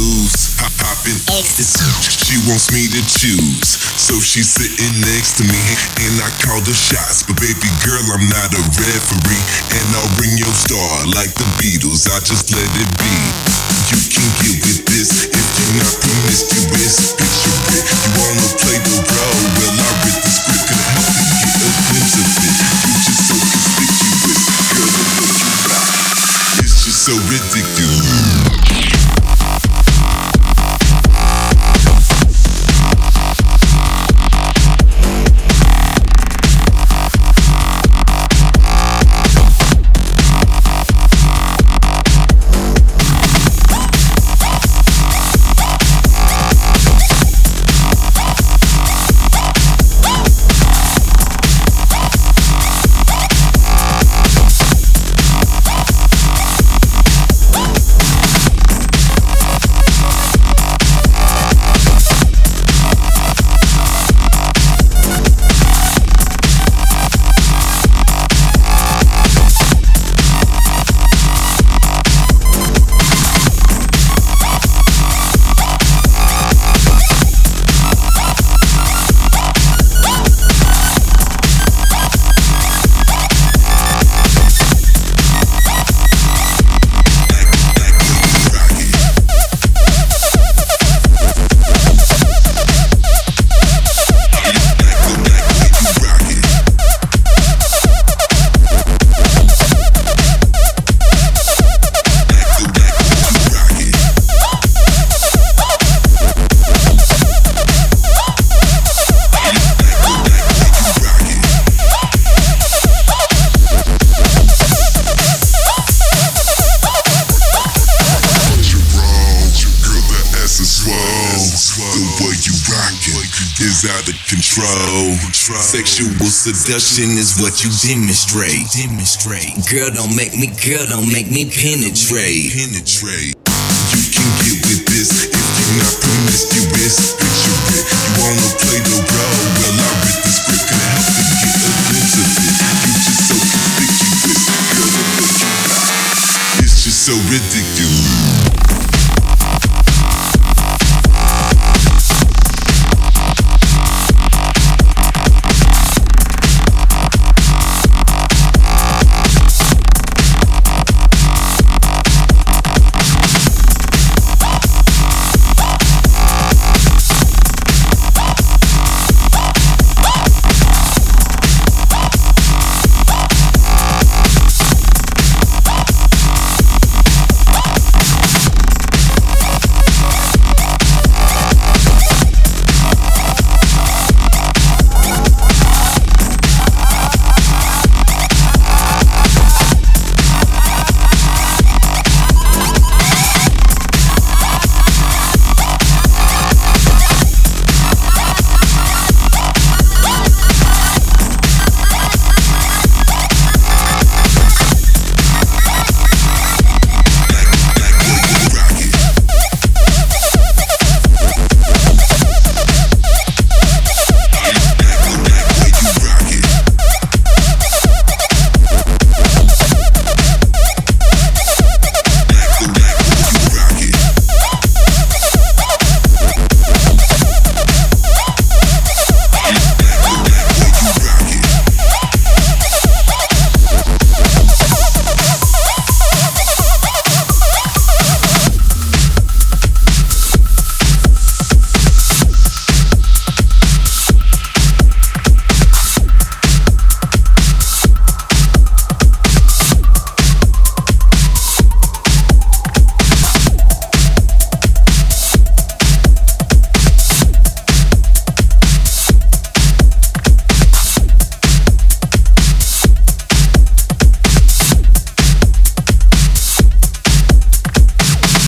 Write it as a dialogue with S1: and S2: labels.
S1: loose, popping ecstasy. She wants me to choose, so she's sitting next to me, and I call the shots. But baby girl, I'm not a referee, and I'll ring your star like the Beatles. I just let it be. You can get with this if you're not promiscuous. Picture it, you wanna play the role? Well, I read the script, could help you get a glimpse of it. You just so conspicuous, girl, the look you got, it's just so ridiculous. Is out of control. Sexual seduction is what you demonstrate. Girl, don't make me penetrate. You can get with this if you're not promiscuous. Picture it, you wanna play the role? Well, I read the script, could help you get a glimpse of it. You just so conspicuous, girl, the look you got, it's just so ridiculous.